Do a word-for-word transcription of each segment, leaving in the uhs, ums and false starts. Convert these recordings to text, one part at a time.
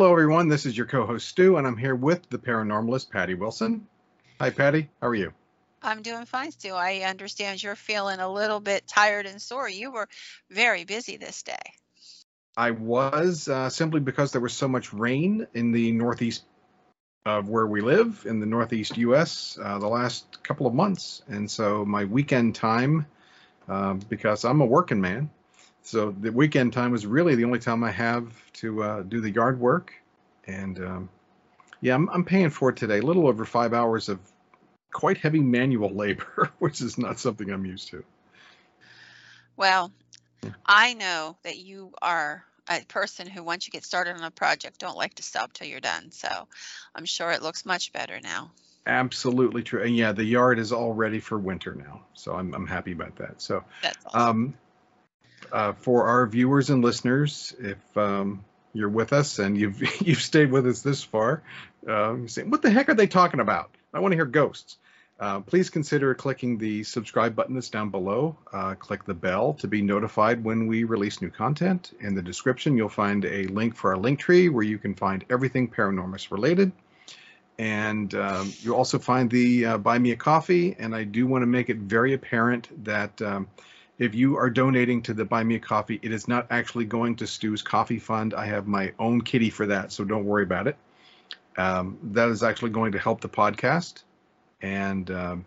Hello, everyone. This is your co-host, Stu, and I'm here with the paranormalist, Patty Wilson. Hi, Patty. How are you? I'm doing fine, Stu. I understand you're feeling a little bit tired and sore. You were very busy this day. I was uh, simply because there was so much rain in the northeast of where we live, in the northeast U S, uh, the last couple of months. And so my weekend time, uh, because I'm a working man, so the weekend time was really the only time I have to uh, do the yard work. And um, yeah, I'm, I'm paying for it today, a little over five hours of quite heavy manual labor, which is not something I'm used to. Well, I know that you are a person who, once you get started on a project, don't like to stop till you're done. So I'm sure it looks much better now. Absolutely true. And yeah, the yard is all ready for winter now. So I'm, I'm happy about that. So That's awesome. um, uh, for our viewers and listeners, if um, you're with us and you've you've stayed with us this far, uh, you say, what the heck are they talking about? I want to hear ghosts. Uh, please consider clicking the subscribe button that's down below. Uh, click the bell to be notified when we release new content. In the description, you'll find a link for our link tree where you can find everything Paranormus related. And um, you'll also find the uh, Buy Me a Coffee. And I do want to make it very apparent that um, if you are donating to the Buy Me a Coffee, it is not actually going to Stu's Coffee Fund. I have my own kitty for that, so don't worry about it. Um, that is actually going to help the podcast. And um,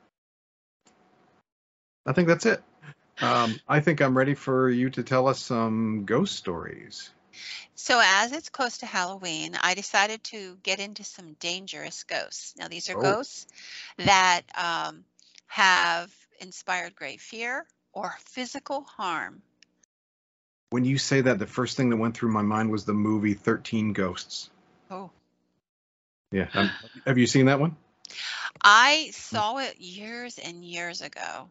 I think that's it. Um, I think I'm ready for you to tell us some ghost stories. So as it's close to Halloween, I decided to get into some dangerous ghosts. Now, these are Oh. ghosts that um, have inspired great fear or physical harm. When you say that, the first thing that went through my mind was the movie thirteen Ghosts. Oh. Yeah. Um, have you seen that one? I saw it years and years ago.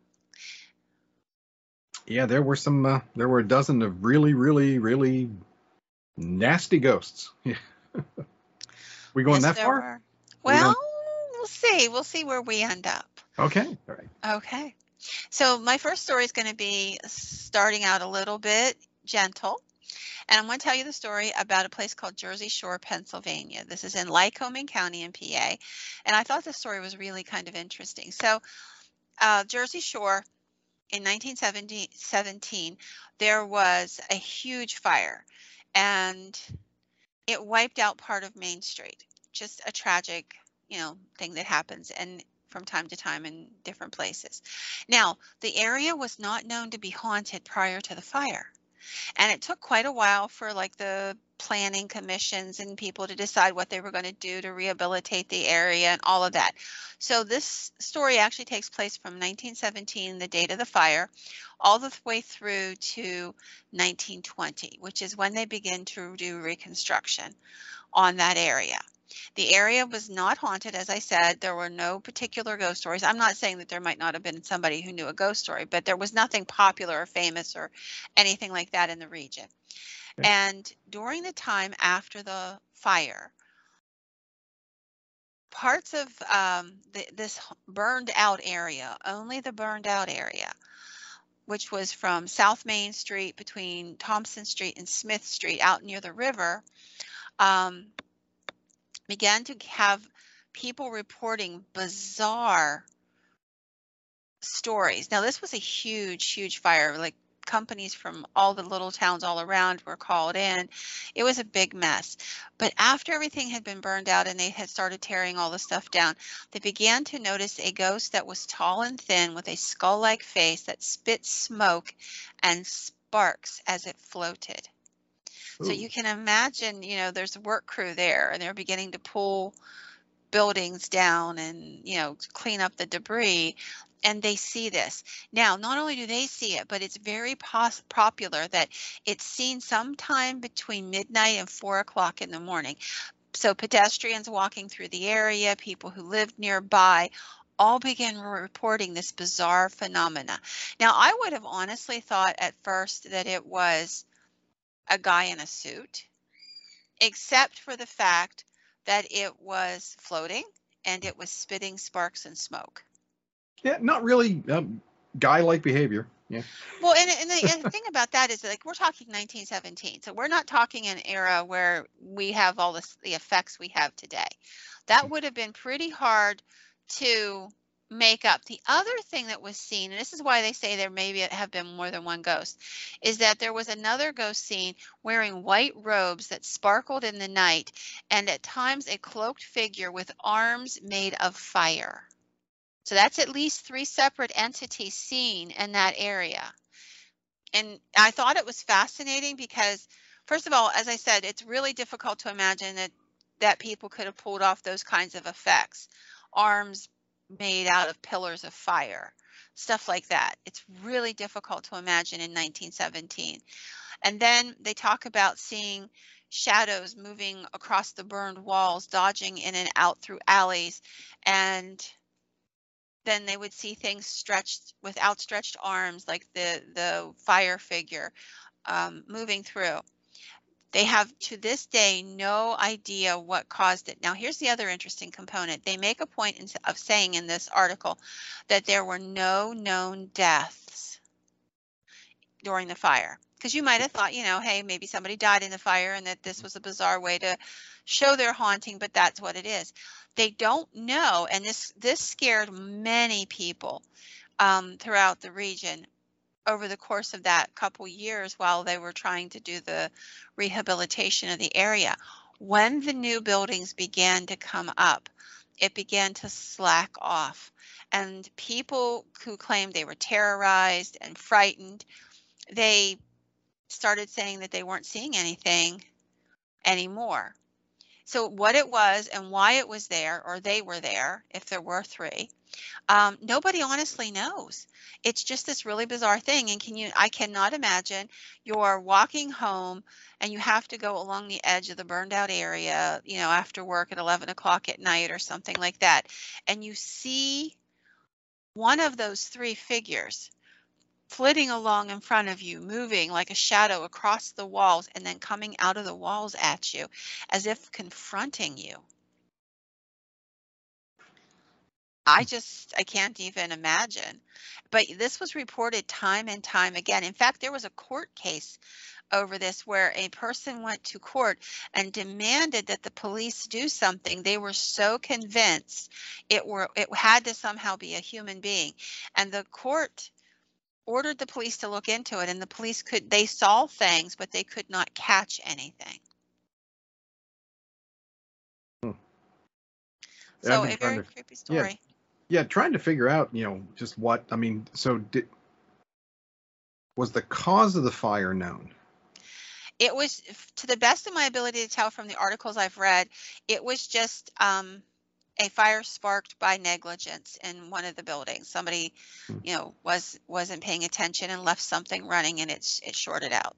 Yeah, there were some, uh, there were a dozen of really, really, really nasty ghosts. Yeah. We going Yes, that there far? were. Well, going... we'll see. We'll see where we end up. Okay. All right. Okay. So my first story is going to be starting out a little bit gentle. And I'm going to tell you the story about a place called Jersey Shore, Pennsylvania. This is in Lycoming County in P A. And I thought the story was really kind of interesting. So uh, Jersey Shore, in nineteen seventeen, there was a huge fire. And it wiped out part of Main Street. Just a tragic, you know, thing that happens and from time to time in different places. Now, the area was not known to be haunted prior to the fire. And it took quite a while for like the planning commissions and people to decide what they were going to do to rehabilitate the area and all of that. So this story actually takes place from nineteen seventeen, the date of the fire, all the way through to nineteen twenty, which is when they begin to do reconstruction on that area. The area was not haunted, as I said. There were no particular ghost stories. I'm not saying that there might not have been somebody who knew a ghost story, but there was nothing popular or famous or anything like that in the region. Okay. And during the time after the fire, parts of um, the, this burned out area, only the burned out area, which was from South Main Street between Thompson Street and Smith Street out near the river, um, began to have people reporting bizarre stories. Now, this was a huge, huge fire. Like companies from all the little towns all around were called in. It was a big mess. But after everything had been burned out and they had started tearing all the stuff down, they began to notice a ghost that was tall and thin with a skull-like face that spit smoke and sparks as it floated. Ooh. So you can imagine, you know, there's a work crew there and they're beginning to pull buildings down and, you know, clean up the debris. And they see this. Now, not only do they see it, but it's very pos- popular that it's seen sometime between midnight and four o'clock in the morning. So pedestrians walking through the area, people who lived nearby, all began reporting this bizarre phenomena. Now, I would have honestly thought at first that it was a guy in a suit, except for the fact that it was floating and it was spitting sparks and smoke. Yeah, not really um, guy-like behavior. Yeah. Well, and, and, the, and the thing about that is, like, we're talking nineteen seventeen, so we're not talking an era where we have all this, the effects we have today. That would have been pretty hard to make up. The other thing that was seen, and this is why they say there maybe have been more than one ghost, is that there was another ghost seen wearing white robes that sparkled in the night, and at times a cloaked figure with arms made of fire. So that's at least three separate entities seen in that area. And I thought it was fascinating because, first of all, as I said, it's really difficult to imagine that that people could have pulled off those kinds of effects. Arms made out of pillars of fire, stuff like that. It's really difficult to imagine in nineteen seventeen. And then they talk about seeing shadows moving across the burned walls, dodging in and out through alleys, and then they would see things stretched with outstretched arms, like the the fire figure um, moving through. They have to this day no idea what caused it. Now, here's the other interesting component. They make a point in, of saying in this article that there were no known deaths during the fire. Because you might have thought, you know, hey, maybe somebody died in the fire and that this was a bizarre way to show their haunting, but that's what it is. They don't know, and this this scared many people um, throughout the region over the course of that couple years while they were trying to do the rehabilitation of the area. When the new buildings began to come up, it began to slack off, and people who claimed they were terrorized and frightened, they started saying that they weren't seeing anything anymore. So what it was and why it was there, or they were there, if there were three, um, nobody honestly knows. It's just this really bizarre thing. And can you, I cannot imagine you're walking home and you have to go along the edge of the burned out area, you know, after work at eleven o'clock at night or something like that. And you see one of those three figures flitting along in front of you, moving like a shadow across the walls and then coming out of the walls at you as if confronting you. I just, I can't even imagine. But this was reported time and time again. In fact, there was a court case over this where a person went to court and demanded that the police do something. They were so convinced it were it had to somehow be a human being. And the court ordered the police to look into it, and the police could, they saw things, but they could not catch anything. Hmm. So I've been a trying very to- creepy story. Yeah. Yeah, trying to figure out, you know, just what, I mean, so did, was the cause of the fire known? It was, to the best of my ability to tell from the articles I've read, it was just um, a fire sparked by negligence in one of the buildings. Somebody, Hmm. you know, was wasn't paying attention and left something running, and it's it shorted out.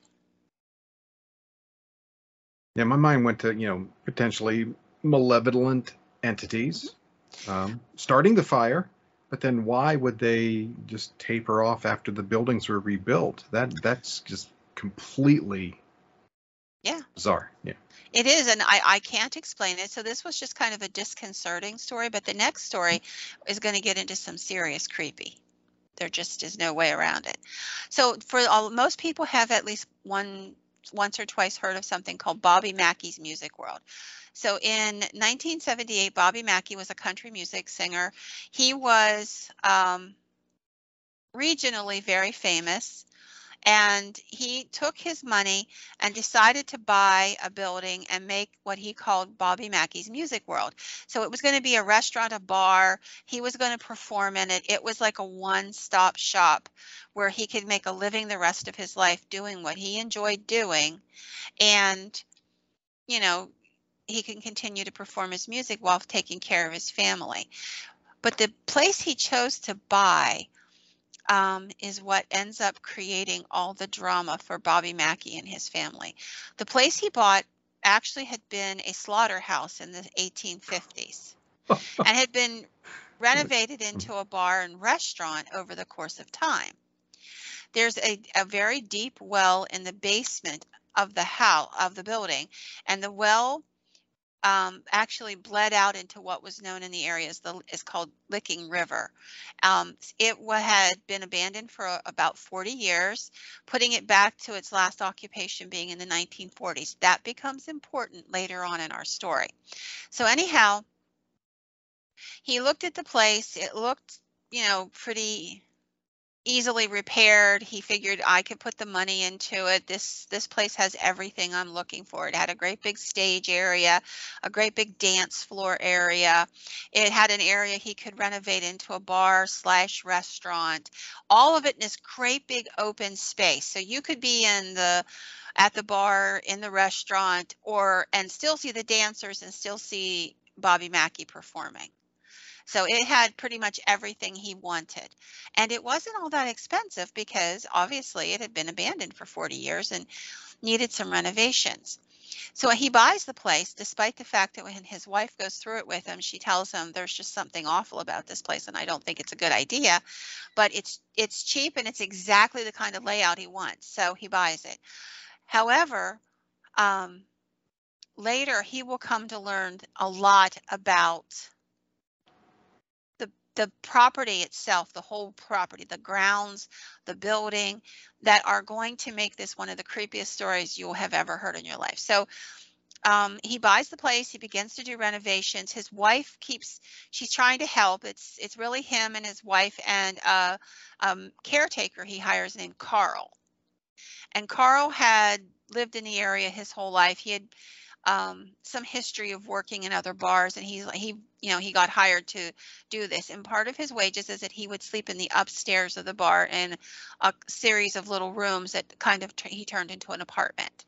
Yeah, my mind went to, you know, potentially malevolent entities um, starting the fire, but then why would they just taper off after the buildings were rebuilt? That that's just completely Yeah. bizarre. Yeah. It is, and I, I can't explain it. So this was just kind of a disconcerting story, but the next story is going to get into some serious creepy. There just is no way around it. So for all, most people have at least one once or twice heard of something called Bobby Mackey's Music World. So in nineteen seventy-eight, Bobby Mackey was a country music singer. He was um, regionally very famous. And he took his money and decided to buy a building and make what he called Bobby Mackey's Music World. So it was going to be a restaurant, a bar. He was going to perform in it. It was like a one-stop shop where he could make a living the rest of his life doing what he enjoyed doing. And, you know, he can continue to perform his music while taking care of his family. But the place he chose to buy Um, is what ends up creating all the drama for Bobby Mackey and his family. The place he bought actually had been a slaughterhouse in the eighteen fifties and had been renovated into a bar and restaurant over the course of time. There's a, a very deep well in the basement of the house of the building, and the well um, actually bled out into what was known in the area as the is called Licking River. Um, it wa- had been abandoned for a- about forty years, putting it back to its last occupation being in the nineteen forties. That becomes important later on in our story. So anyhow, he looked at the place. It looked, you know, pretty easily repaired. He figured I could put the money into it. This this place has everything I'm looking for. It had a great big stage area, a great big dance floor area. It had an area he could renovate into a bar slash restaurant. All of it in this great big open space. So you could be in the at the bar, in the restaurant, or and still see the dancers and still see Bobby Mackey performing. So it had pretty much everything he wanted. And it wasn't all that expensive because obviously it had been abandoned for forty years and needed some renovations. So he buys the place despite the fact that when his wife goes through it with him, she tells him there's just something awful about this place and I don't think it's a good idea, but it's it's cheap and it's exactly the kind of layout he wants. So he buys it. However, um, later he will come to learn a lot about the the property itself, the whole property, the grounds, the building, that are going to make this one of the creepiest stories you'll have ever heard in your life. So um, he buys the place. He begins to do renovations. His wife keeps, she's trying to help. It's it's really him and his wife and a um, caretaker he hires named Carl. And Carl had lived in the area his whole life. He had um, some history of working in other bars, and he's he you know he got hired to do this. And part of his wages is that he would sleep in the upstairs of the bar in a series of little rooms that kind of he turned into an apartment.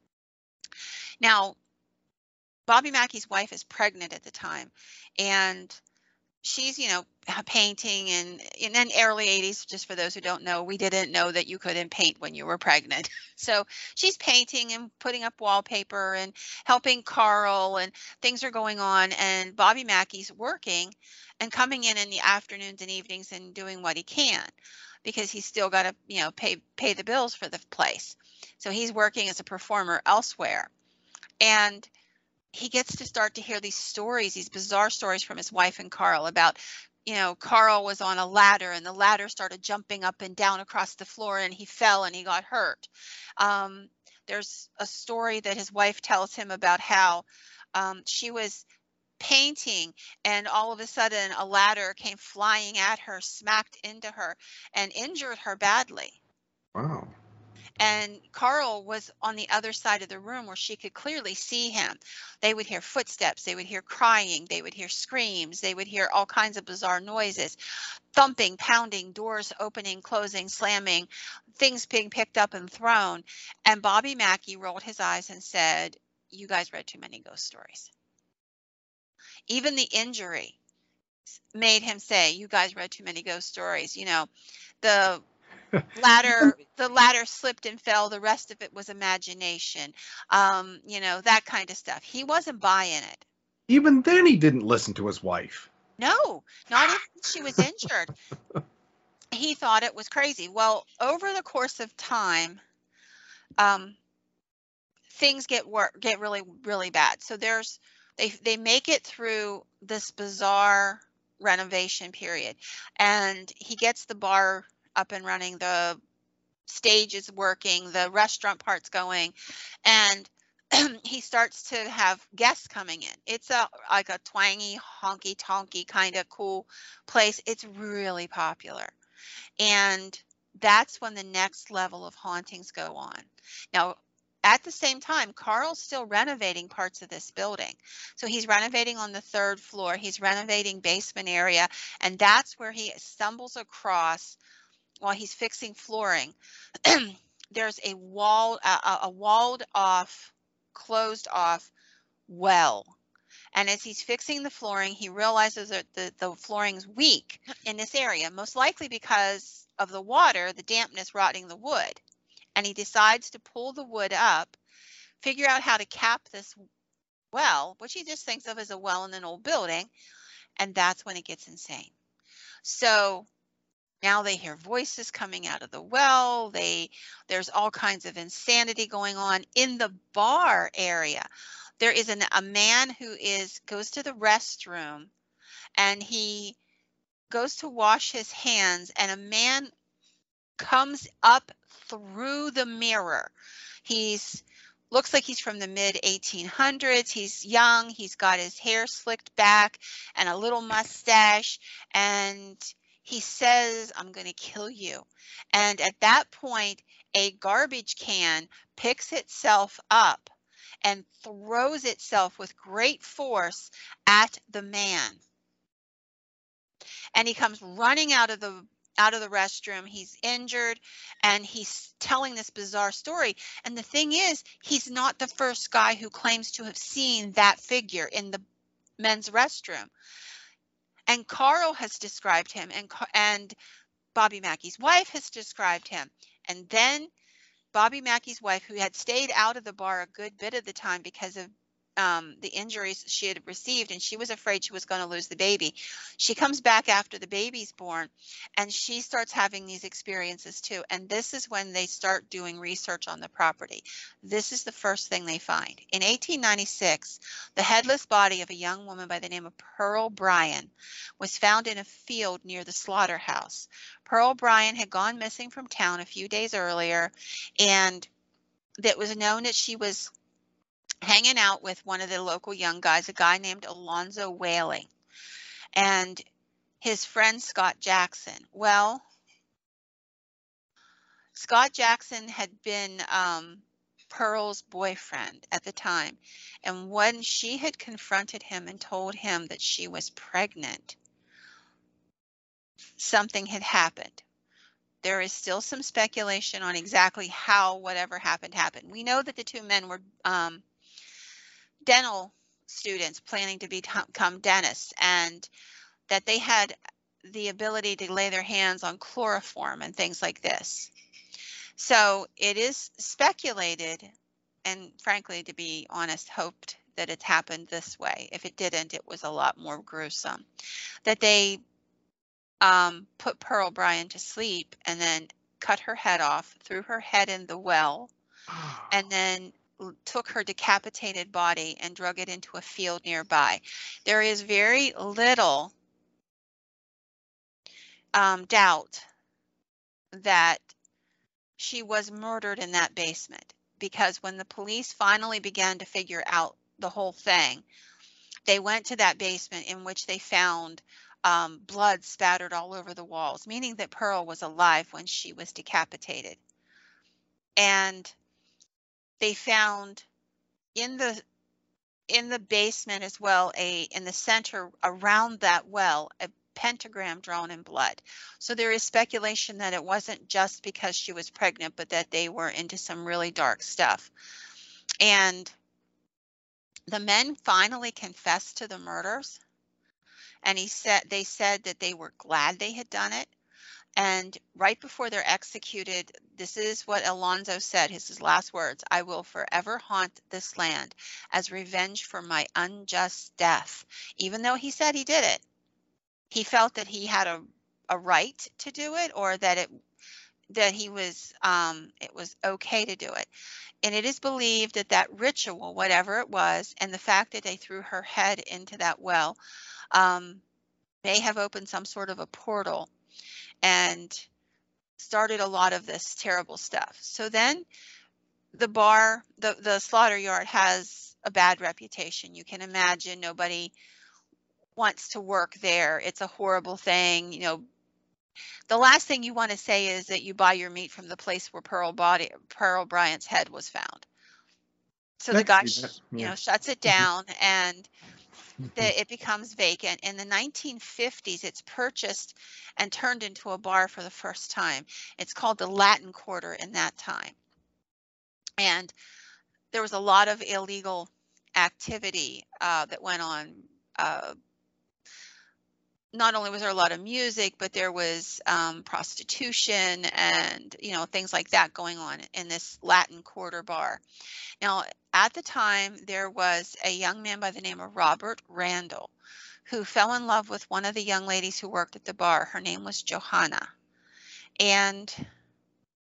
Now, Bobby Mackey's wife is pregnant at the time, and she's, you know, painting, and in the early eighties, just for those who don't know, we didn't know that you couldn't paint when you were pregnant. So she's painting and putting up wallpaper and helping Carl, and things are going on. And Bobby Mackey's working and coming in in the afternoons and evenings and doing what he can because he's still got to, you know, pay pay the bills for the place. So he's working as a performer elsewhere. And he gets to start to hear these stories, these bizarre stories from his wife and Carl about, you know, Carl was on a ladder and the ladder started jumping up and down across the floor and he fell and he got hurt. Um, there's a story that his wife tells him about how um, she was painting and all of a sudden a ladder came flying at her, smacked into her, and injured her badly. Wow. And Carl was on the other side of the room where she could clearly see him. They would hear footsteps, they would hear crying, they would hear screams, they would hear all kinds of bizarre noises, thumping, pounding, doors opening, closing, slamming, things being picked up and thrown. And Bobby Mackey rolled his eyes and said, "You guys read too many ghost stories." Even the injury made him say, "You guys read too many ghost stories." You know, the ladder the ladder slipped and fell, the rest of it was imagination, um you know, that kind of stuff. He wasn't buying it. Even then, he didn't listen to his wife. No, not even when she was injured. He thought it was crazy. Well, over the course of time, um things get wor- get really really bad. So there's they they make it through this bizarre renovation period, and he gets the bar up and running, the stage is working, the restaurant part's going, and he starts to have guests coming in. It's a like a twangy, honky tonky kind of cool place. It's really popular. And that's when the next level of hauntings go on. Now, at the same time, Carl's still renovating parts of this building. So he's renovating on the third floor, he's renovating basement area, and that's where he stumbles across, while he's fixing flooring, there's a walled a, a walled off, closed off well. And as he's fixing the flooring, he realizes that the, the flooring's weak in this area, most likely because of the water, the dampness rotting the wood. And he decides to pull the wood up, figure out how to cap this well, which he just thinks of as a well in an old building. And that's when it gets insane. So now they hear voices coming out of the well. They there's all kinds of insanity going on in the bar area. there is an, a man who is goes to the restroom, and he goes to wash his hands, and a man comes up through the mirror. He's looks like he's from the mid eighteen hundreds. He's young. He's got his hair slicked back and a little mustache, and he says, "I'm going to kill you." And at that point, a garbage can picks itself up and throws itself with great force at the man. And he comes running out of the out of the restroom. He's injured, and he's telling this bizarre story. And the thing is, he's not the first guy who claims to have seen that figure in the men's restroom. And Carl has described him, and and Bobby Mackey's wife has described him. And then Bobby Mackey's wife, who had stayed out of the bar a good bit of the time because of um, the injuries she had received, and she was afraid she was going to lose the baby. She comes back after the baby's born, and she starts having these experiences too. And this is when they start doing research on the property. This is the first thing they find. In eighteen ninety-six, the headless body of a young woman by the name of Pearl Bryan was found in a field near the slaughterhouse. Pearl Bryan had gone missing from town a few days earlier, and it was known that she was hanging out with one of the local young guys, a guy named Alonzo Whaling, and his friend Scott Jackson. Well, Scott Jackson had been um, Pearl's boyfriend at the time, and when she had confronted him and told him that she was pregnant, something had happened. There is still some speculation on exactly how whatever happened happened. We know that the two men were um, dental students planning to become dentists, and that they had the ability to lay their hands on chloroform and things like this. So it is speculated, and frankly, to be honest, hoped that it happened this way. If it didn't, it was a lot more gruesome. That they um, put Pearl Bryan to sleep and then cut her head off, threw her head in the well, and then took her decapitated body and drug it into a field nearby. There is very little um, doubt that she was murdered in that basement, because when the police finally began to figure out the whole thing, they went to that basement, in which they found um, blood spattered all over the walls, meaning that Pearl was alive when she was decapitated. And they found in the in the basement as well, a in the center around that well, a pentagram drawn in blood. So there is speculation that it wasn't just because she was pregnant, but that they were into some really dark stuff. And the men finally confessed to the murders, and he said they said that they were glad they had done it. And right before they're executed, this is what Alonzo said, his last words: "I will forever haunt this land as revenge for my unjust death." Even though he said he did it, he felt that he had a, a right to do it, or that it that he was um, it was okay to do it. And it is believed that that ritual, whatever it was, and the fact that they threw her head into that well, um, may have opened some sort of a portal and started a lot of this terrible stuff. So then the bar, the, the slaughter yard has a bad reputation. You can imagine nobody wants to work there. It's a horrible thing. You know, the last thing you want to say is that you buy your meat from the place where Pearl body, Pearl Bryant's head was found. So the guy, yeah. you know, shuts it down, and the, it becomes vacant. In the nineteen fifties, it's purchased and turned into a bar for the first time. It's called the Latin Quarter in that time. And there was a lot of illegal activity uh, that went on. Uh, not only was there a lot of music, but there was um, prostitution and, you know, things like that going on in this Latin Quarter bar. Now, at the time, there was a young man by the name of Robert Randall who fell in love with one of the young ladies who worked at the bar. Her name was Johanna. And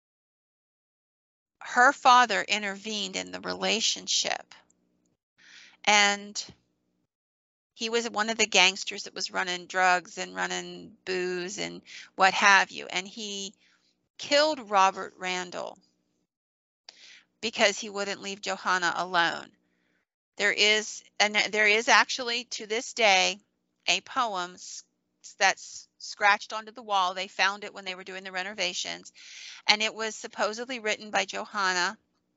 her father intervened in the relationship. And he was one of the gangsters that was running drugs and running booze and what have you. And he killed Robert Randall because he wouldn't leave Johanna alone. There is, and there is actually to this day, a poem that's scratched onto the wall. They found it when they were doing the renovations, and it was supposedly written by Johanna.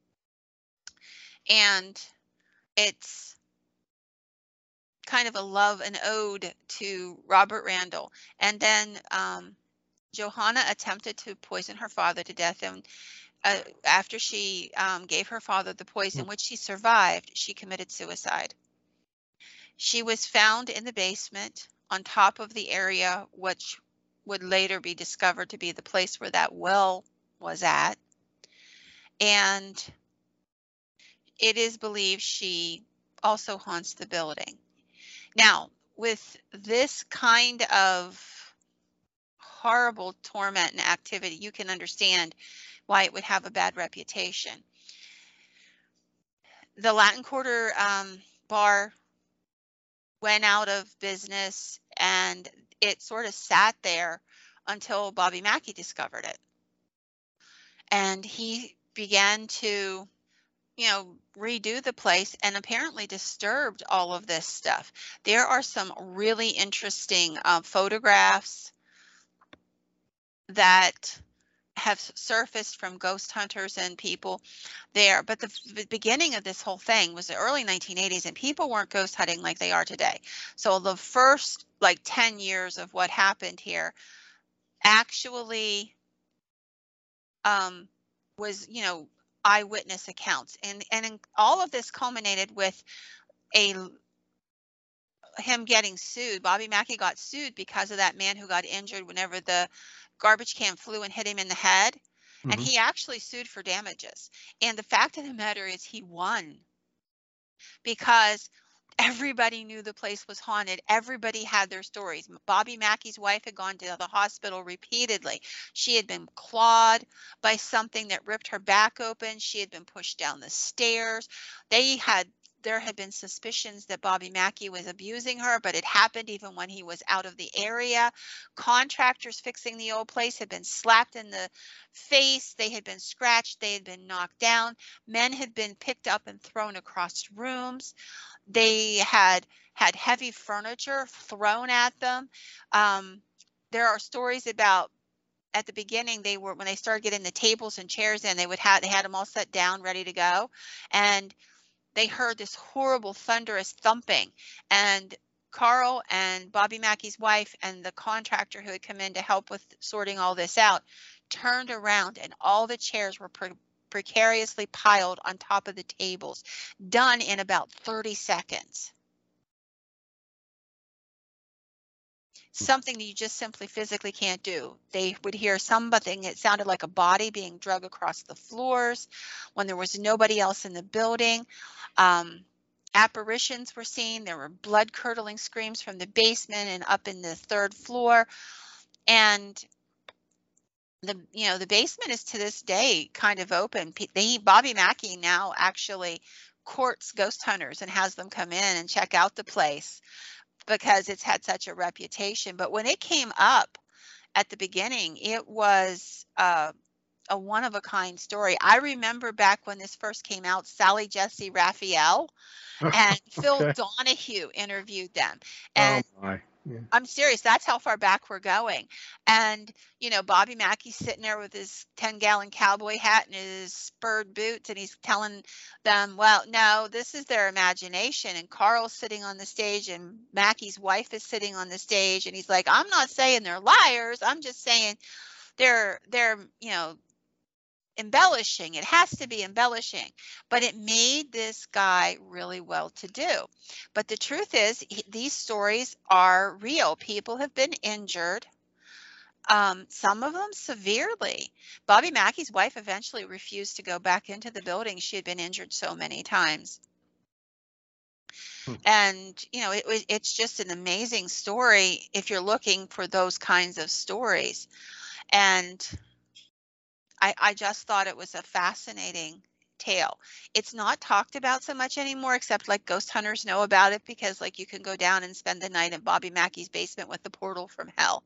And it's kind of a love, an ode to Robert Randall. And then um, Johanna attempted to poison her father to death, and uh, after she um, gave her father the poison, which she survived, she committed suicide. She was found in the basement on top of the area which would later be discovered to be the place where that well was at. And it is believed she also haunts the building. Now, with this kind of horrible torment and activity, you can understand why it would have a bad reputation. The Latin Quarter um, bar went out of business, and it sort of sat there until Bobby Mackey discovered it. And he began to, you know, redo the place and apparently disturbed all of this stuff. There are some really interesting uh, photographs that have surfaced from ghost hunters and people there. But the, the beginning of this whole thing was the early nineteen eighties, and people weren't ghost hunting like they are today. So the first like ten years of what happened here actually um, was, you know, eyewitness accounts. And, and in, all of this culminated with a him getting sued. Bobby Mackey got sued because of that man who got injured whenever the garbage can flew and hit him in the head. Mm-hmm. And he actually sued for damages. And the fact of the matter is he won, because everybody knew the place was haunted. Everybody had their stories. Bobby Mackey's wife had gone to the hospital repeatedly. She had been clawed by something that ripped her back open. She had been pushed down the stairs. They had There had been suspicions that Bobby Mackey was abusing her, but it happened even when he was out of the area. Contractors fixing the old place had been slapped in the face. They had been scratched. They had been knocked down. Men had been picked up and thrown across rooms. They had had heavy furniture thrown at them. Um, there are stories about, at the beginning, they were, when they started getting the tables and chairs in, they would have, they had them all set down, ready to go. And they heard this horrible thunderous thumping, and Carl and Bobby Mackey's wife and the contractor who had come in to help with sorting all this out turned around, and all the chairs were pre precariously piled on top of the tables, done in about thirty seconds. Something that you just simply physically can't do. They would hear something, it sounded like a body being dragged across the floors when there was nobody else in the building. Um, apparitions were seen. There were blood-curdling screams from the basement and up in the third floor. And the, you know, the basement is to this day kind of open. They, Bobby Mackey now actually courts ghost hunters and has them come in and check out the place, because it's had such a reputation. But when it came up at the beginning, it was uh, a one-of-a-kind story. I remember back when this first came out, Sally Jesse Raphael and okay. Phil Donahue interviewed them. And oh my. Yeah. I'm serious. That's how far back we're going. And, you know, Bobby Mackey's sitting there with his ten gallon cowboy hat and his spurred boots, and he's telling them, well, no, this is their imagination. And Carl's sitting on the stage, and Mackey's wife is sitting on the stage. And he's like, I'm not saying they're liars. I'm just saying they're, they're, you know, embellishing. It has to be embellishing. But it made this guy really well to do. But the truth is, he, these stories are real. People have been injured, um, some of them severely. Bobby Mackey's wife eventually refused to go back into the building. She had been injured so many times. Hmm. And, you know, it, it's just an amazing story if you're looking for those kinds of stories. And I, I just thought it was a fascinating tale. It's not talked about so much anymore, except like ghost hunters know about it because like you can go down and spend the night in Bobby Mackey's basement with the portal from hell,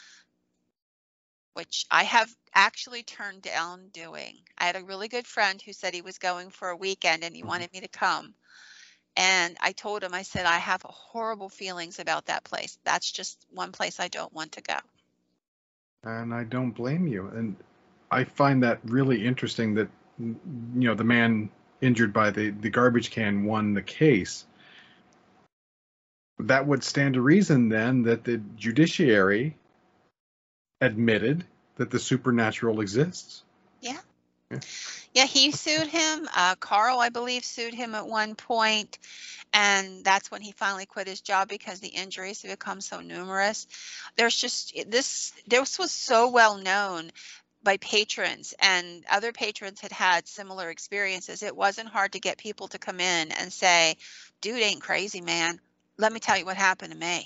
which I have actually turned down doing. I had a really good friend who said he was going for a weekend and he Mhm. wanted me to come. And I told him, I said, I have horrible feelings about that place. That's just one place I don't want to go. And I don't blame you. And I find that really interesting that, you know, the man injured by the, the garbage can won the case. That would stand to reason then that the judiciary admitted that the supernatural exists. Yeah. Yeah. Yeah, he sued him. Uh, Carl, I believe, sued him at one point, and that's when he finally quit his job because the injuries have become so numerous. There's just this. This was so well known by patrons, and other patrons had had similar experiences. It wasn't hard to get people to come in and say, "Dude ain't crazy, man. Let me tell you what happened to me."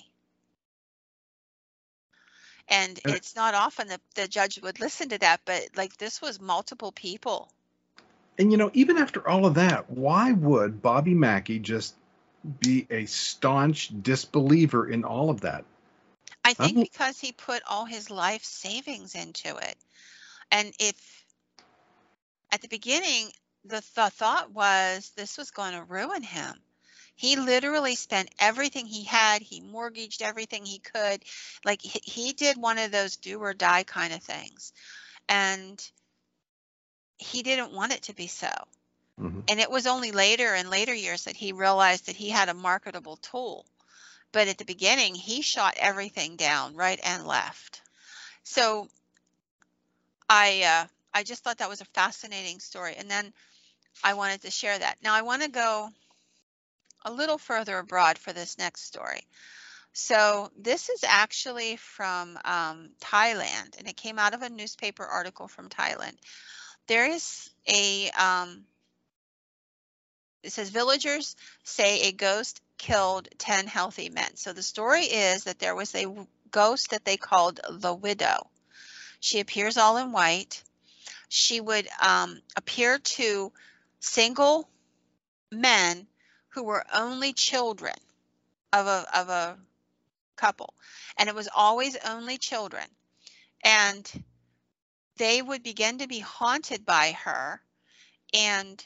And And, it's not often that the judge would listen to that, but like this was multiple people. and you know, even after all of that, why would Bobby Mackey just be a staunch disbeliever in all of that? I think I'm, because he put all his life savings into it. And if at the beginning, the, the thought was this was going to ruin him. He literally spent everything he had. He mortgaged everything he could. Like he, he did one of those do or die kind of things. And he didn't want it to be so. Mhm. And it was only later in later years that he realized that he had a marketable tool. But at the beginning, he shot everything down right and left. So I uh, I just thought that was a fascinating story, and then I wanted to share that. Now I want to go a little further abroad for this next story. So this is actually from um, Thailand, and it came out of a newspaper article from Thailand. There is a um, it says villagers say a ghost killed ten healthy men. So the story is that there was a ghost that they called the widow. She appears all in white. She would um, appear to single men who were only children of a of a couple, and it was always only children, and they would begin to be haunted by her, and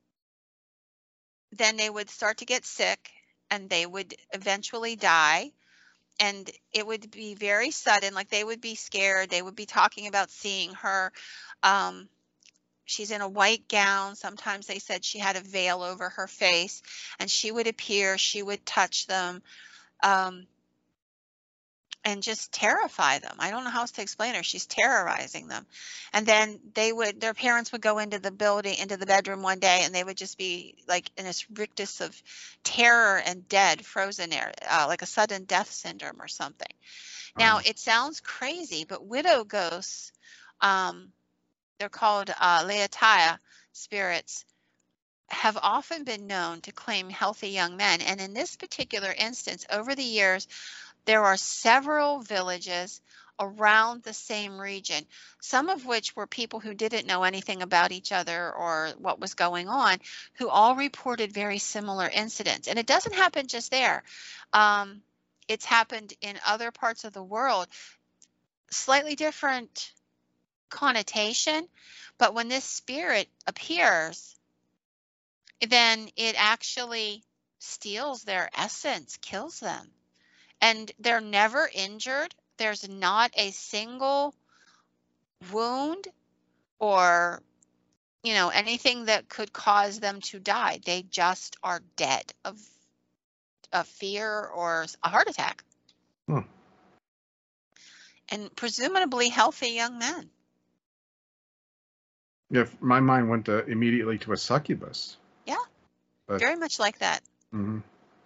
then they would start to get sick, and they would eventually die, and it would be very sudden. Like they would be scared, they would be talking about seeing her. um, She's in a white gown. Sometimes they said she had a veil over her face, and she would appear, she would touch them, um, and just terrify them. I don't know how else to explain her. She's terrorizing them. And then they would, their parents would go into the building, into the bedroom one day, and they would just be like in this rictus of terror and dead, frozen there, uh, like a sudden death syndrome or something. Now, Wow. it sounds crazy, but widow ghosts, um, they're called uh, Leotia spirits, have often been known to claim healthy young men. And in this particular instance, over the years, there are several villages around the same region, some of which were people who didn't know anything about each other or what was going on, who all reported very similar incidents. And it doesn't happen just there. Um, it's happened in other parts of the world, slightly different connotation, but when this spirit appears, then it actually steals their essence, kills them. And they're never injured. There's not a single wound or, you know, anything that could cause them to die. They just are dead of of fear or a heart attack. Hmm. And presumably healthy young men. Yeah, my mind went to, immediately to a succubus. Yeah, But very much like that. mhm.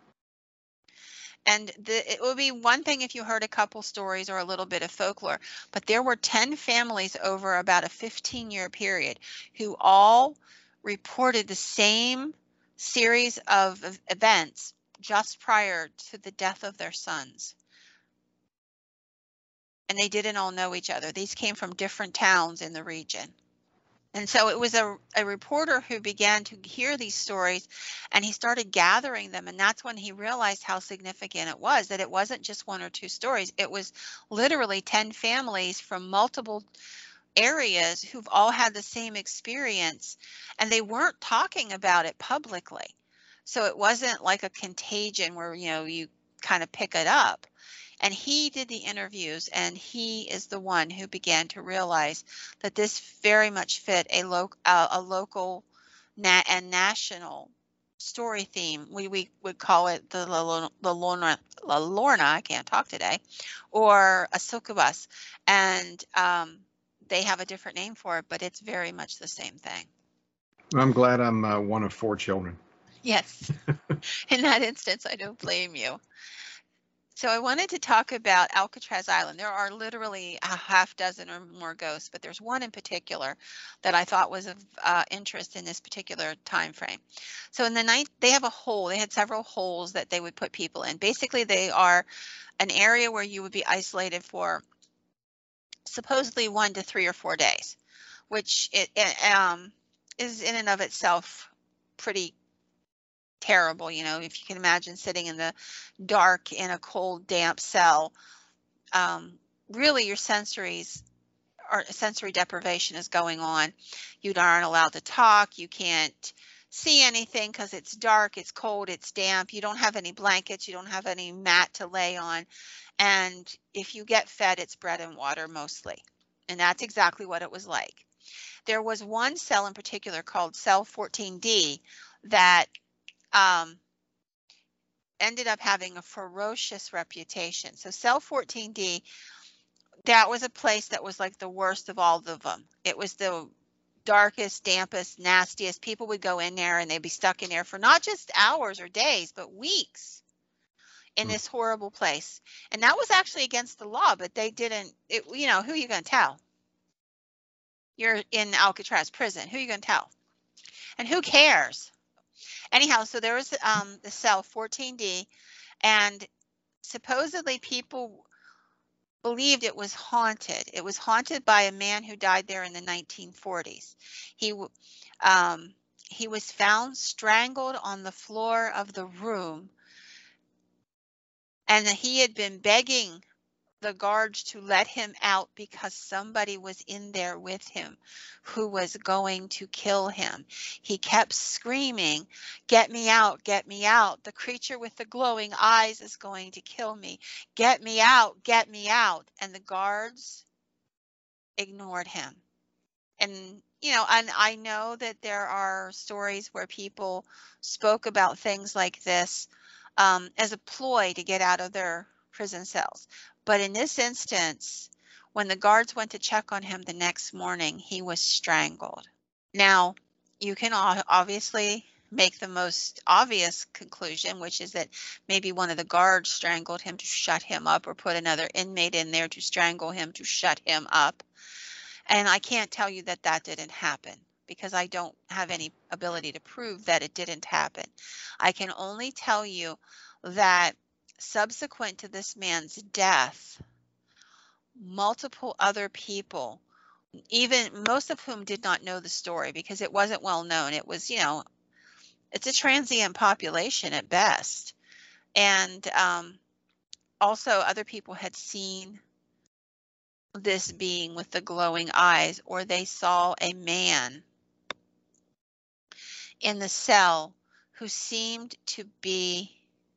And the, it would be one thing if you heard a couple stories or a little bit of folklore, but there were ten families over about a fifteen year period who all reported the same series of ev- events just prior to the death of their sons. And they didn't all know each other. These came from different towns in the region. And so it was a, a reporter who began to hear these stories, and he started gathering them. And that's when he realized how significant it was, that it wasn't just one or two stories. It was literally ten families from multiple areas who've all had the same experience, and they weren't talking about it publicly. So it wasn't like a contagion where, you know, you kind of pick it up. And he did the interviews, and he is the one who began to realize that this very much fit a, lo- uh, a local na- and national story theme. We, we would call it the La, La, La, Lorna, La Lorna, I can't talk today, or a succubus. And um, they have a different name for it, but it's very much the same thing. I'm glad I'm uh, one of four children. Yes. In that instance, I don't blame you. So I wanted to talk about Alcatraz Island. There are literally a half dozen or more ghosts, but there's one in particular that I thought was of uh, interest in this particular time frame. So in the night, they have a hole. They had several holes that they would put people in. Basically, they are an area where you would be isolated for supposedly one to three or four days, which it, it um, is in and of itself pretty terrible. You know, if you can imagine sitting in the dark in a cold, damp cell, um, really your sensories or sensory deprivation is going on. You aren't allowed to talk. You can't see anything because it's dark, it's cold, it's damp. You don't have any blankets. You don't have any mat to lay on. And if you get fed, it's bread and water mostly. And that's exactly what it was like. There was one cell in particular called cell fourteen D that um, ended up having a ferocious reputation. So cell fourteen D, that was a place that was like the worst of all of them. It was the darkest, dampest, nastiest. People would go in there and they'd be stuck in there for not just hours or days, but weeks in this horrible place. And that was actually against the law, but they didn't, it, you know, who are you going to tell? You're in Alcatraz prison. Who are you going to tell? And who cares? Anyhow, so there was um, the cell fourteen D, and supposedly people believed it was haunted. It was haunted by a man who died there in the nineteen forties. He um, he was found strangled on the floor of the room, and he had been begging the guards to let him out because somebody was in there with him who was going to kill him. He kept screaming, "Get me out, get me out. The creature with the glowing eyes is going to kill me. Get me out, get me out." And the guards ignored him. And, you know, and I know that there are stories where people spoke about things like this um, as a ploy to get out of their prison cells. But in this instance, when the guards went to check on him the next morning, he was strangled. Now, you can obviously make the most obvious conclusion, which is that maybe one of the guards strangled him to shut him up, or put another inmate in there to strangle him to shut him up. And I can't tell you that that didn't happen, because I don't have any ability to prove that it didn't happen. I can only tell you that subsequent to this man's death, multiple other people, even most of whom did not know the story because it wasn't well known. It was, you know, it's a transient population at best. And um, also other people had seen this being with the glowing eyes, or they saw a man in the cell who seemed to be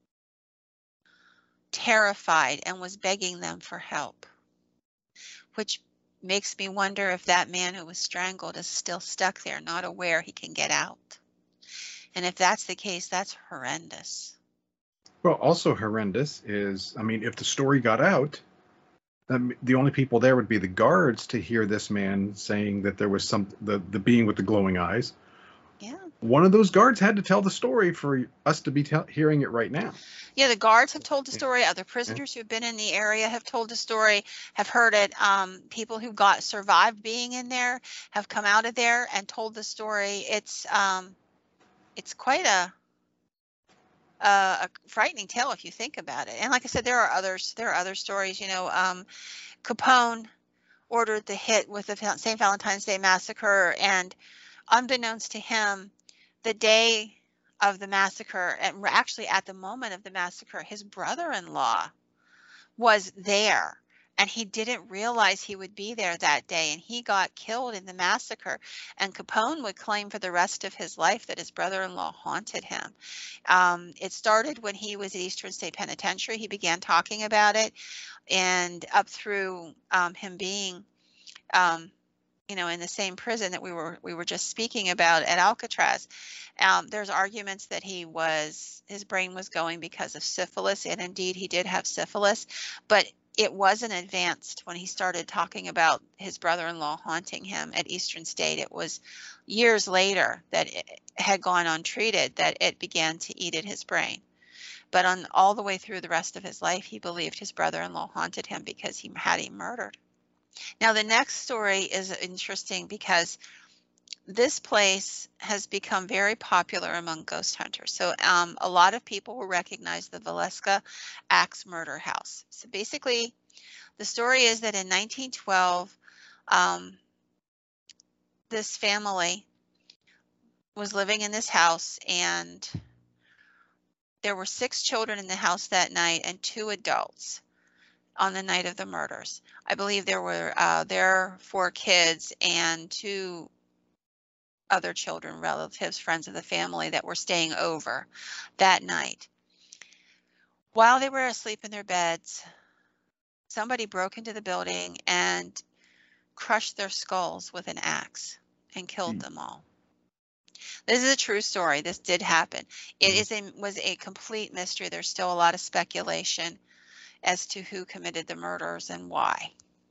terrified and was begging them for help, which makes me wonder if that man who was strangled is still stuck there, not aware he can get out. And if that's the case, that's horrendous. Well, also horrendous is, I mean, if the story got out, um, the only people there would be the guards to hear this man saying that there was some, the, the being with the glowing eyes. Yeah. One of those guards had to tell the story for us to be te- hearing it right now. Yeah, the guards have told the story. Other prisoners yeah. who've been in the area have told the story, have heard it. Um, people who got survived being in there have come out of there and told the story. It's um, it's quite a, a a frightening tale if you think about it. And like I said, there are others. There are other stories. You know, um, Capone ordered the hit with the Saint Valentine's Day Massacre, and unbeknownst to him, the day of the massacre, and actually at the moment of the massacre, his brother-in-law was there, and he didn't realize he would be there that day, and he got killed in the massacre. And Capone would claim for the rest of his life that his brother-in-law haunted him. Um, it started when he was at Eastern State Penitentiary. He began talking about it, and up through um, him being um, you know, in the same prison that we were we were just speaking about at Alcatraz. Um, there's arguments that he was his brain was going because of syphilis, and indeed he did have syphilis, but it wasn't advanced when he started talking about his brother-in-law haunting him at Eastern State. It was years later that it had gone untreated that it began to eat at his brain. But on all the way through the rest of his life, he believed his brother-in-law haunted him because he had him murdered. Now, the next story is interesting because this place has become very popular among ghost hunters. So um, a lot of people will recognize the Villisca Axe Murder House. So basically, the story is that in nineteen twelve, um, this family was living in this house, and there were six children in the house that night and two adults on the night of the murders. I believe there were uh, their four kids and two other children, relatives, friends of the family that were staying over that night. While they were asleep in their beds, somebody broke into the building and crushed their skulls with an axe and killed mm. them all. This is a true story. This did happen. It mm. is a, was a complete mystery. There's still a lot of speculation as to who committed the murders and why.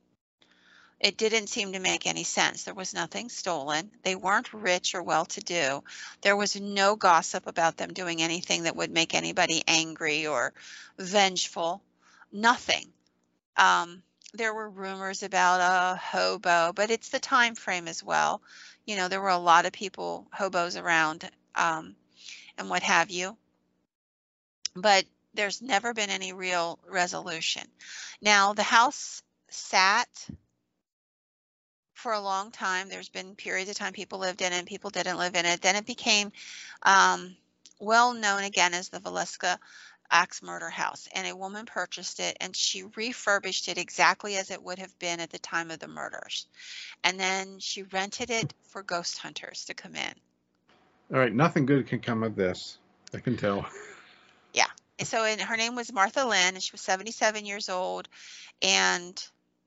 It didn't seem to make any sense. There was nothing stolen. They weren't rich or well-to-do. There was no gossip about them doing anything that would make anybody angry or vengeful. Nothing. Um, there were rumors about a hobo, but it's the time frame as well. You know, there were a lot of people, hobos around, um, and what have you. But there's never been any real resolution. Now, the house sat for a long time. There's been periods of time people lived in it and people didn't live in it. Then it became um, well known again as the Villisca Axe Murder House. And a woman purchased it and she refurbished it exactly as it would have been at the time of the murders. And then she rented it for ghost hunters to come in. All right. Nothing good can come of this. I can tell. Yeah. So and her name was Martha Lynn, and she was seventy-seven years old, and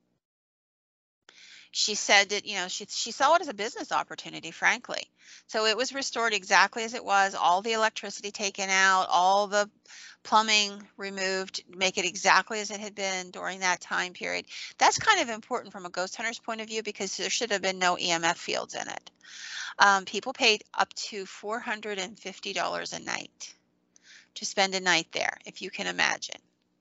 she said that, you know, she she saw it as a business opportunity, frankly. So it was restored exactly as it was, all the electricity taken out, all the plumbing removed, make it exactly as it had been during that time period. That's kind of important from a ghost hunter's point of view because there should have been no E M F fields in it. Um, people paid up to four hundred fifty dollars a night to spend a night there, if you can imagine.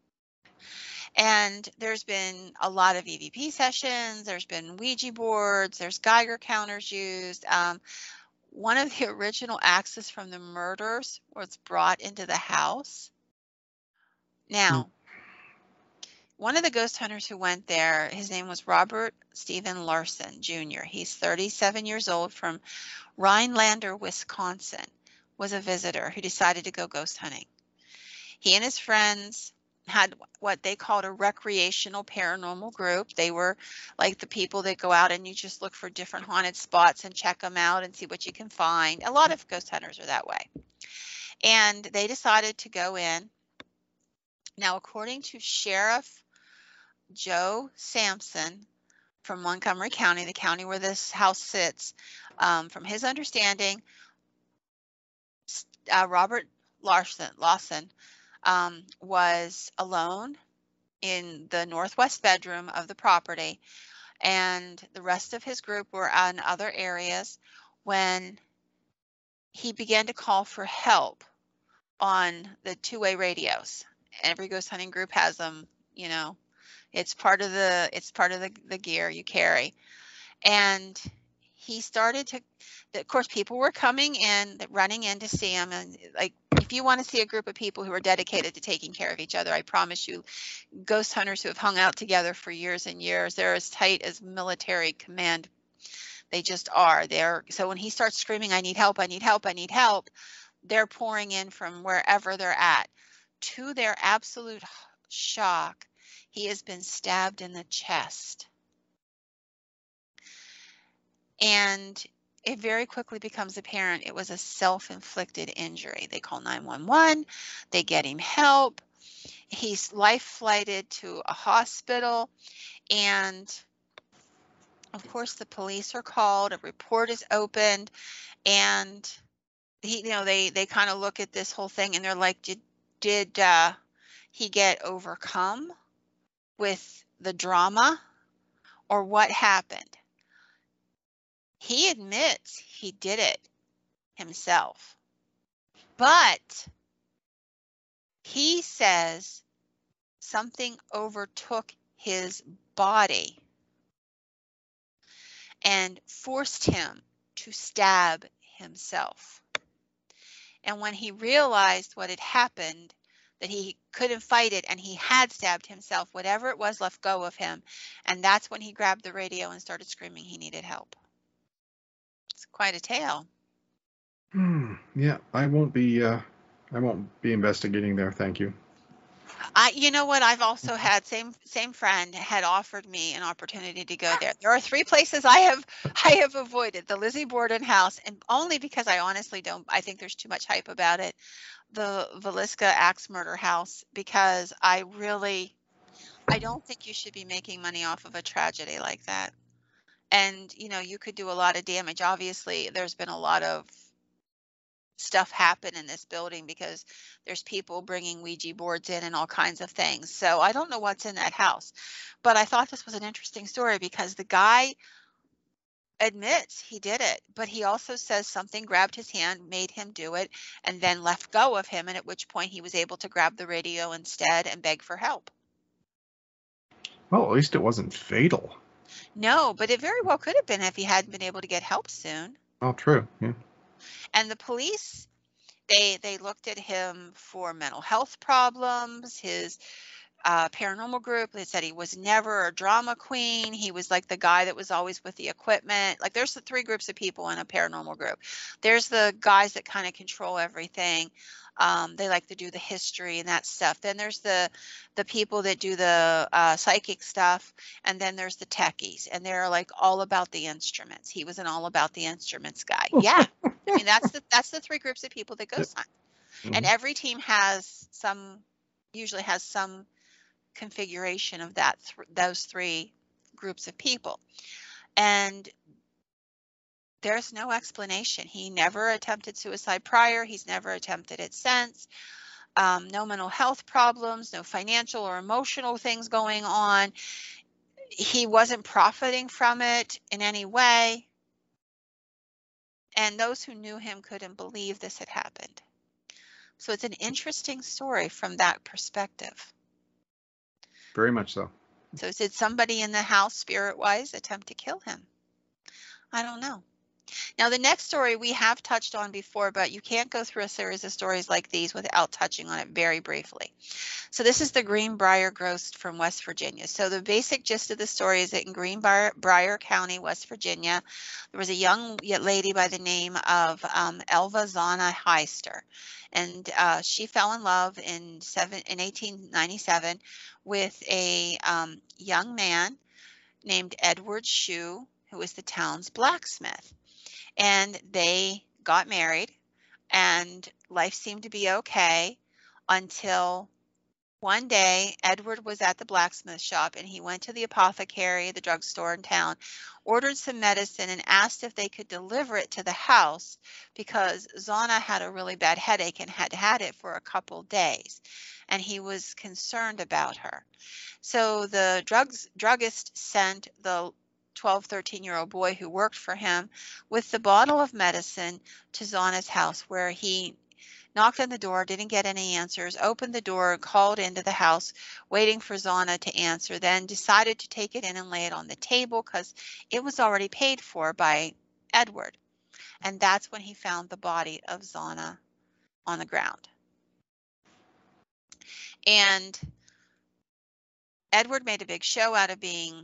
And there's been a lot of E V P sessions, there's been Ouija boards, there's Geiger counters used. Um, one of the original axes from the murders was brought into the house. Now, mm. one of the ghost hunters who went there, his name was Robert Stephen Larson, Junior He's thirty-seven years old from Rhinelander, Wisconsin, was a visitor who decided to go ghost hunting. He and his friends had what they called a recreational paranormal group. They were like the people that go out and you just look for different haunted spots and check them out and see what you can find. A lot of ghost hunters are that way. And they decided to go in. Now, according to Sheriff Joe Sampson from Montgomery County, the county where this house sits, um, from his understanding, uh, Robert Larson, Lawson um, was alone in the northwest bedroom of the property, and the rest of his group were in other areas when he began to call for help on the two-way radios. Every ghost hunting group has them, you know, it's part of the, it's part of the, the gear you carry. And he started to, of course, people were coming in, running in to see him, and like if you want to see a group of people who are dedicated to taking care of each other, I promise you, ghost hunters who have hung out together for years and years, they're as tight as military command. They just are. They're so when he starts screaming, I need help, I need help, I need help, they're pouring in from wherever they're at. To their absolute shock, he has been stabbed in the chest. And it very quickly becomes apparent it was a self-inflicted injury. They call nine one one, they get him help. He's life flighted to a hospital, and of course the police are called, a report is opened, and he, you know, they they kind of look at this whole thing and they're like, did did uh, he get overcome with the drama, or what happened? He admits he did it himself, but he says something overtook his body and forced him to stab himself. And when he realized what had happened, that he couldn't fight it and he had stabbed himself, whatever it was left go of him, and that's when he grabbed the radio and started screaming he needed help. It's quite a tale. Hmm. Yeah, I won't be. Uh, I won't be investigating there. Thank you. I, you know what? I've also had same same friend had offered me an opportunity to go there. There are three places I have I have avoided: the Lizzie Borden house, and only because I honestly don't. I think there's too much hype about it. The Villisca axe murder house, because I really, I don't think you should be making money off of a tragedy like that. And you know, you could do a lot of damage. Obviously, there's been a lot of stuff happen in this building because there's people bringing Ouija boards in and all kinds of things. So I don't know what's in that house, but I thought this was an interesting story because the guy admits he did it, but he also says something grabbed his hand, made him do it, and then left go of him, and at which point he was able to grab the radio instead and beg for help. Well, at least it wasn't fatal. No, but it very well could have been if he hadn't been able to get help soon. Oh, true. Yeah. And the police, they they looked at him for mental health problems, his uh, paranormal group. They said he was never a drama queen. He was like the guy that was always with the equipment. Like there's the three groups of people in a paranormal group. There's the guys that kind of control everything. Um, they like to do the history and that stuff. Then there's the the people that do the uh, psychic stuff, and then there's the techies, and they're like all about the instruments. He was an all about the instruments guy. Yeah, I mean that's the that's the three groups of people that ghost hunt, Mhm. and every team has some, usually has some configuration of that th- those three groups of people. And there's no explanation. He never attempted suicide prior. He's never attempted it since. Um, no mental health problems, no financial or emotional things going on. He wasn't profiting from it in any way. And those who knew him couldn't believe this had happened. So it's an interesting story from that perspective. Very much so. So did somebody in the house, spirit-wise, attempt to kill him? I don't know. Now, the next story we have touched on before, but you can't go through a series of stories like these without touching on it very briefly. So this is the Greenbrier Ghost from West Virginia. So the basic gist of the story is that in Greenbrier County, West Virginia, there was a young lady by the name of um, Elva Zana Heister. And uh, she fell in love in, seven, in eighteen ninety-seven with a um, young man named Edward Shue, who was the town's blacksmith. And they got married, and life seemed to be okay until one day Edward was at the blacksmith shop, and he went to the apothecary, the drugstore in town, ordered some medicine, and asked if they could deliver it to the house because Zana had a really bad headache and had had it for a couple days, and he was concerned about her. So the drugs druggist sent the twelve, thirteen year old boy who worked for him with the bottle of medicine to Zana's house, where he knocked on the door, didn't get any answers, opened the door, called into the house, waiting for Zana to answer, then decided to take it in and lay it on the table because it was already paid for by Edward. And that's when he found the body of Zana on the ground. And Edward made a big show out of being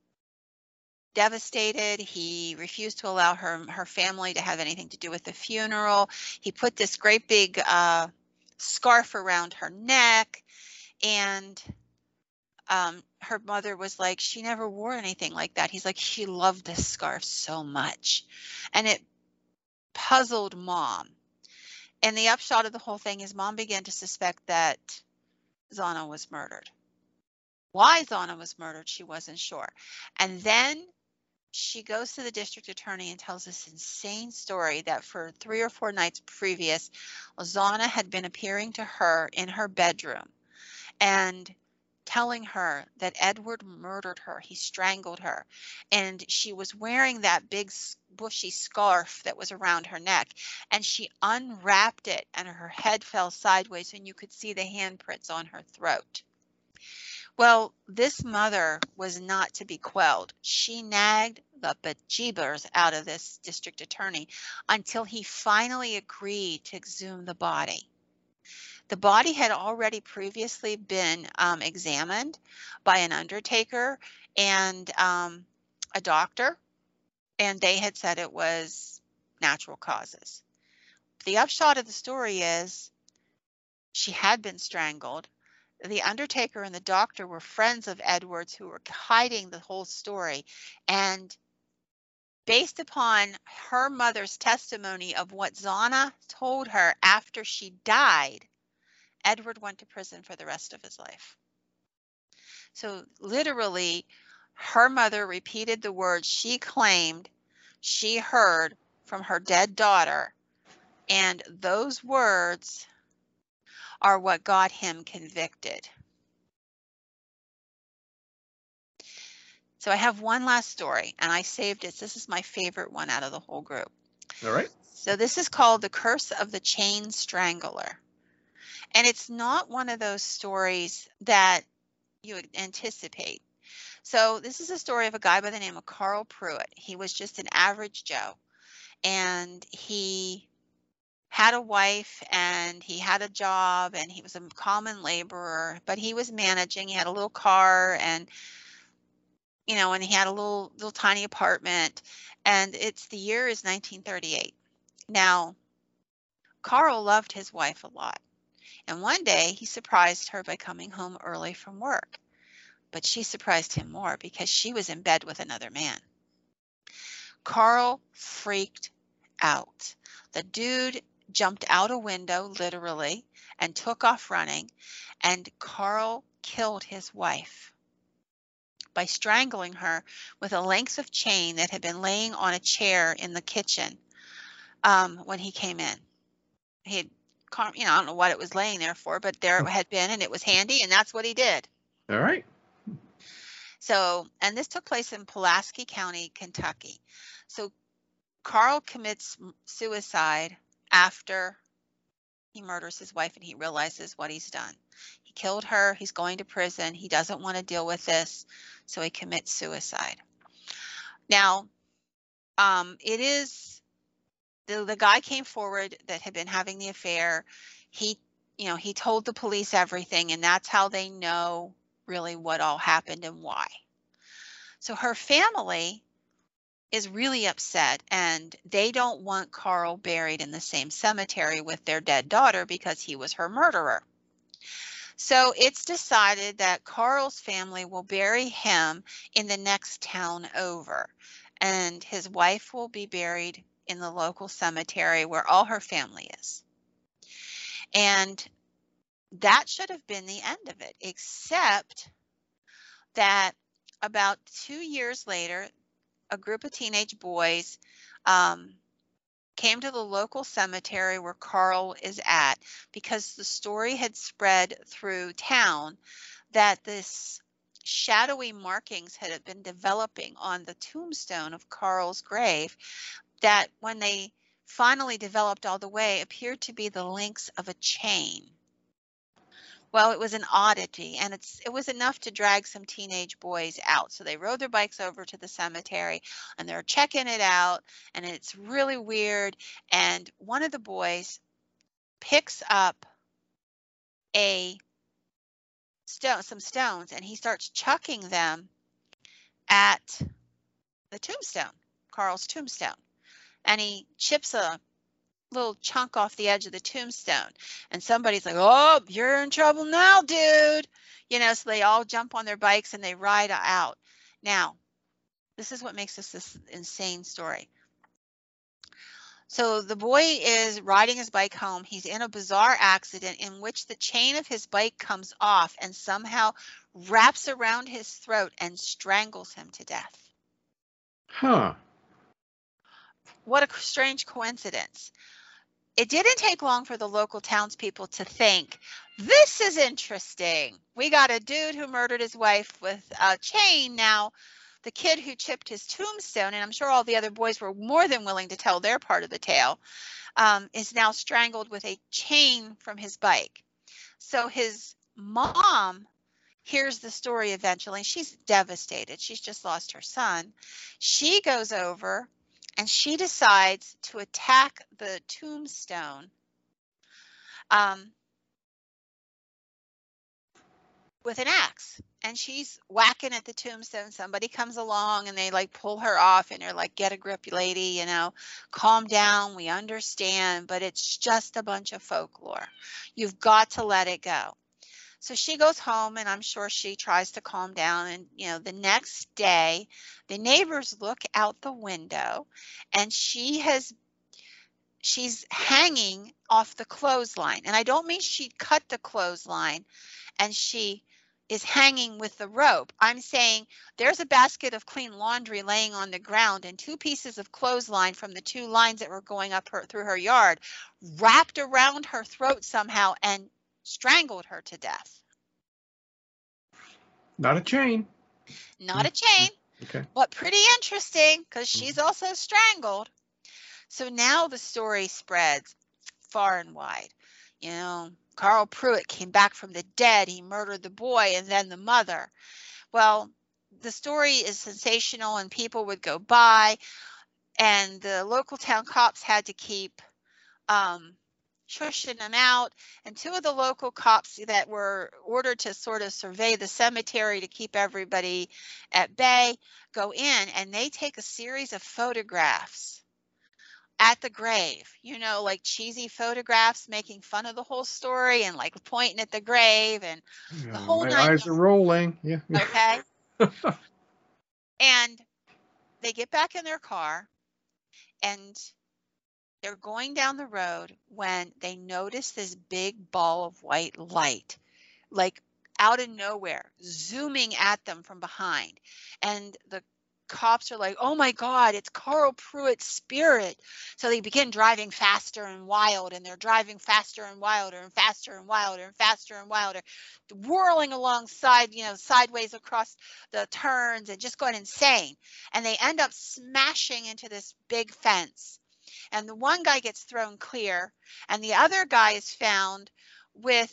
devastated. He refused to allow her her family to have anything to do with the funeral. He put this great big uh, scarf around her neck, and um, her mother was like, she never wore anything like that. He's like, she loved this scarf so much, and it puzzled Mom. And the upshot of the whole thing is Mom began to suspect that Zana was murdered. Why Zana was murdered, she wasn't sure. And then she goes to the district attorney and tells this insane story that for three or four nights previous, Zana had been appearing to her in her bedroom and telling her that Edward murdered her. He strangled her. And she was wearing that big bushy scarf that was around her neck. And she unwrapped it and her head fell sideways and you could see the handprints on her throat. Well, this mother was not to be quelled. She nagged the bejeebers out of this district attorney until he finally agreed to exhume the body. The body had already previously been um, examined by an undertaker and um, a doctor, and they had said it was natural causes. The upshot of the story is she had been strangled. The undertaker and the doctor were friends of Edward's who were hiding the whole story. And based upon her mother's testimony of what Zana told her after she died, Edward went to prison for the rest of his life. So literally, her mother repeated the words she claimed she heard from her dead daughter, and those words are what got him convicted. So I have one last story, and I saved it. This is my favorite one out of the whole group. All right. So this is called The Curse of the Chain Strangler. And it's not one of those stories that you would anticipate. So this is a story of a guy by the name of Carl Pruitt. He was just an average Joe, and he had a wife and he had a job and he was a common laborer, but he was managing. He had a little car and, you know, and he had a little, little tiny apartment, and it's the year is nineteen thirty-eight. Now, Carl loved his wife a lot. And one day he surprised her by coming home early from work. But she surprised him more because she was in bed with another man. Carl freaked out. The dude jumped out a window, literally, and took off running. And Carl killed his wife by strangling her with a length of chain that had been laying on a chair in the kitchen um, when he came in. He had You know, I don't know what it was laying there for, but there it had been, and it was handy, and that's what he did. All right. So, and this took place in Pulaski County, Kentucky. So Carl commits suicide after he murders his wife and he realizes what he's done. He killed her. He's going to prison. He doesn't want to deal with this, so he commits suicide. Now, um, it is The, the guy came forward that had been having the affair. He, you know, he told the police everything, and that's how they know really what all happened and why. So her family is really upset, and they don't want Carl buried in the same cemetery with their dead daughter because he was her murderer. So it's decided that Carl's family will bury him in the next town over, and his wife will be buried in the local cemetery where all her family is. And that should have been the end of it, except that about two years later, a group of teenage boys um, came to the local cemetery where Carl is at because the story had spread through town that this shadowy markings had been developing on the tombstone of Carl's grave that when they finally developed all the way appeared to be the links of a chain. Well, it was an oddity, and it's it was enough to drag some teenage boys out. So they rode their bikes over to the cemetery, and they're checking it out, and it's really weird. And one of the boys picks up a stone, some stones, and he starts chucking them at the tombstone, Carl's tombstone. And he chips a little chunk off the edge of the tombstone. And somebody's like, oh, you're in trouble now, dude. You know, so they all jump on their bikes and they ride out. Now, this is what makes this this insane story. So the boy is riding his bike home. He's in a bizarre accident in which the chain of his bike comes off and somehow wraps around his throat and strangles him to death. Huh. What a strange coincidence. It didn't take long for the local townspeople to think, this is interesting. We got a dude who murdered his wife with a chain. Now, the kid who chipped his tombstone, and I'm sure all the other boys were more than willing to tell their part of the tale, um, is now strangled with a chain from his bike. So his mom hears the story eventually. She's devastated. She's just lost her son. She goes over and she decides to attack the tombstone um, with an axe. And she's whacking at the tombstone. Somebody comes along and they like pull her off and they're like, get a grip, lady, you know, calm down. We understand, but it's just a bunch of folklore. You've got to let it go. So she goes home and I'm sure she tries to calm down. And, you know, the next day, the neighbors look out the window and she has, she's hanging off the clothesline. And I don't mean she cut the clothesline and she is hanging with the rope. I'm saying there's a basket of clean laundry laying on the ground and two pieces of clothesline from the two lines that were going up her through her yard wrapped around her throat somehow and strangled her to death. Not a chain. Not a chain, okay. But pretty interesting because she's also strangled. So now the story spreads far and wide. You know, Carl Pruitt came back from the dead. He murdered the boy and then the mother. Well, the story is sensational and people would go by and the local town cops had to keep um, shushing them out. And two of the local cops that were ordered to sort of survey the cemetery to keep everybody at bay go in and they take a series of photographs at the grave, you know, like cheesy photographs making fun of the whole story and like pointing at the grave and yeah, the whole my nine eyes are rolling. Yeah. Okay. And they get back in their car and they're going down the road when they notice this big ball of white light, like out of nowhere, zooming at them from behind. And the cops are like, oh my God, it's Carl Pruitt's spirit. So they begin driving faster and wild, and they're driving faster and wilder and faster and wilder and faster and wilder, whirling alongside, you know, sideways across the turns and just going insane. And they end up smashing into this big fence. And the one guy gets thrown clear, and the other guy is found with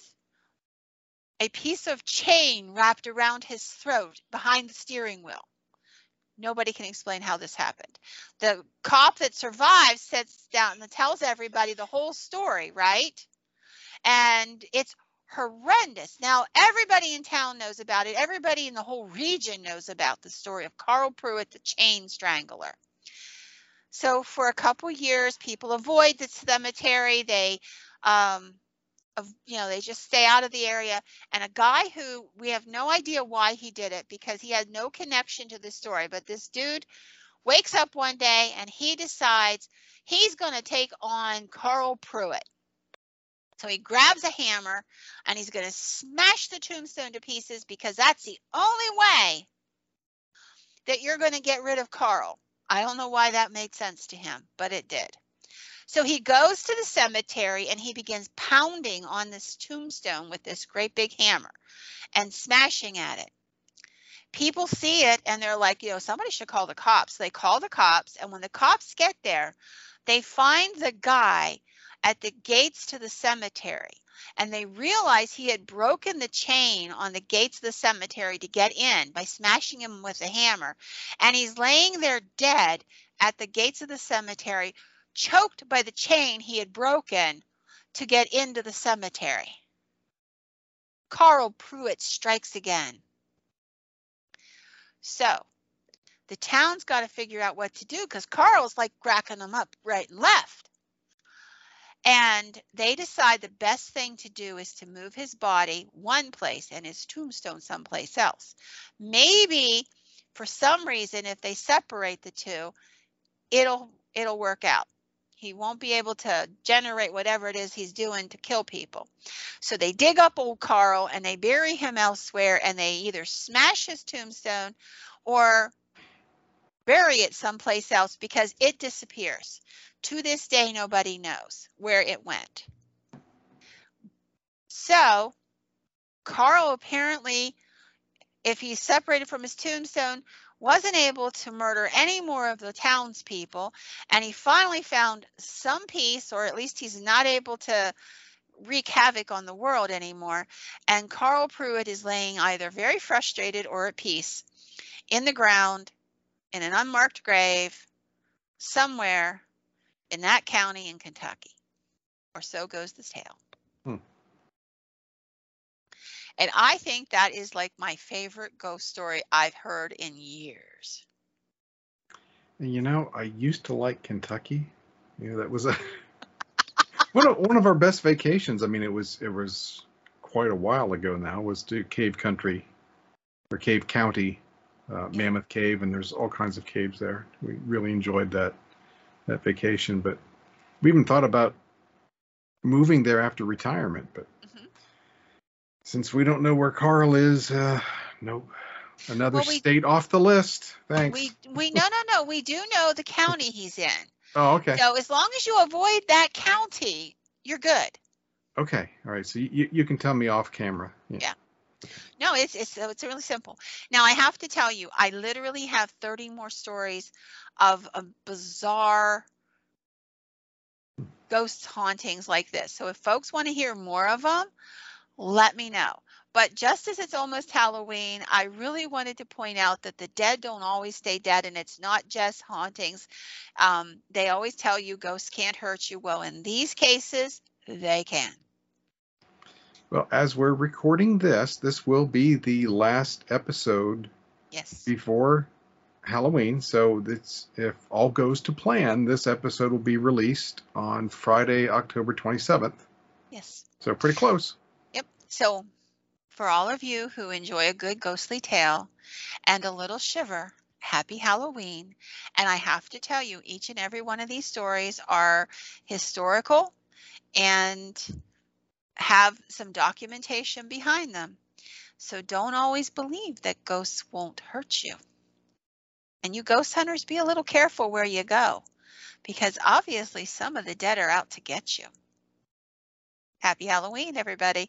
a piece of chain wrapped around his throat behind the steering wheel. Nobody can explain how this happened. The cop that survives sits down and tells everybody the whole story, right? And it's horrendous. Now, everybody in town knows about it. Everybody in the whole region knows about the story of Carl Pruitt, the chain strangler. So for a couple years, people avoid the cemetery. They, um, of, you know, they just stay out of the area. And a guy who we have no idea why he did it because he had no connection to the story. But this dude wakes up one day and he decides he's going to take on Carl Pruitt. So he grabs a hammer and he's going to smash the tombstone to pieces because that's the only way that you're going to get rid of Carl. I don't know why that made sense to him, but it did. So he goes to the cemetery and he begins pounding on this tombstone with this great big hammer and smashing at it. People see it and they're like, you know, somebody should call the cops. They call the cops, and when the cops get there, they find the guy at the gates to the cemetery, and they realize he had broken the chain on the gates of the cemetery to get in by smashing him with a hammer, and he's laying there dead at the gates of the cemetery, choked by the chain he had broken to get into the cemetery. Carl Pruitt strikes again. So the town's got to figure out what to do because Carl's like cracking them up right and left. And they decide the best thing to do is to move his body one place and his tombstone someplace else. Maybe for some reason, if they separate the two, it'll it'll work out. He won't be able to generate whatever it is he's doing to kill people. So they dig up old Carl and they bury him elsewhere, and they either smash his tombstone or bury it someplace else because it disappears. To this day, nobody knows where it went. So Carl apparently, if he's separated from his tombstone, wasn't able to murder any more of the townspeople, and he finally found some peace, or at least he's not able to wreak havoc on the world anymore. And Carl Pruitt is laying either very frustrated or at peace in the ground in an unmarked grave somewhere in that county in Kentucky. Or so goes the tale. Hmm. And I think that is like my favorite ghost story I've heard in years. You know, I used to like Kentucky. You know, that was a one of one of our best vacations. I mean, it was it was quite a while ago now. Was to Cave Country or Cave County, uh, yeah. Mammoth Cave, and there's all kinds of caves there. We really enjoyed that that vacation, but we even thought about moving there after retirement. But mm-hmm. since we don't know where Carl is, uh, nope. Another well, we, state off the list. Thanks. We we no no no. We do know the county he's in. Oh, okay. So as long as you avoid that county, you're good. Okay. All right. So you you can tell me off camera. Yeah. yeah. No, it's it's it's really simple. Now I have to tell you, I literally have thirty more stories of a bizarre ghost hauntings like this. So if folks want to hear more of them, let me know. But just as it's almost Halloween, I really wanted to point out that the dead don't always stay dead, and it's not just hauntings. Um, they always tell you ghosts can't hurt you. Well, in these cases, they can. Well, as we're recording this, this will be the last episode yes. before Halloween. So this, if all goes to plan, this episode will be released on Friday, October twenty-seventh. Yes. So pretty close. Yep. So for all of you who enjoy a good ghostly tale and a little shiver, happy Halloween. And I have to tell you, each and every one of these stories are historical and have some documentation behind them. So don't always believe that ghosts won't hurt you. And you ghost hunters, be a little careful where you go, because obviously some of the dead are out to get you. Happy Halloween, everybody.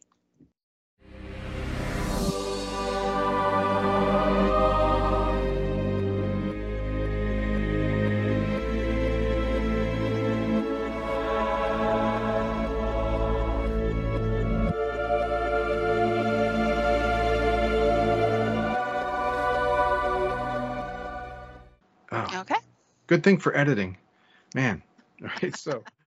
Oh, okay. Good thing for editing. Man. All right, so